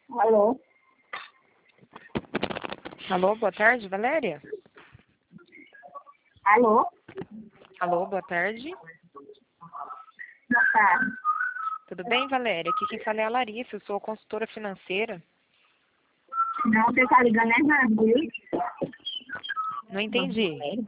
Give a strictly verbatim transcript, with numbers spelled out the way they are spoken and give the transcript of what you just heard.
Alô? Alô, boa tarde, Valéria? Alô? Alô, boa tarde. Boa tarde. Tudo bem, Valéria? Aqui quem fala é a Larissa, eu sou consultora financeira. Não, você tá ligando é Nadir. Não entendi.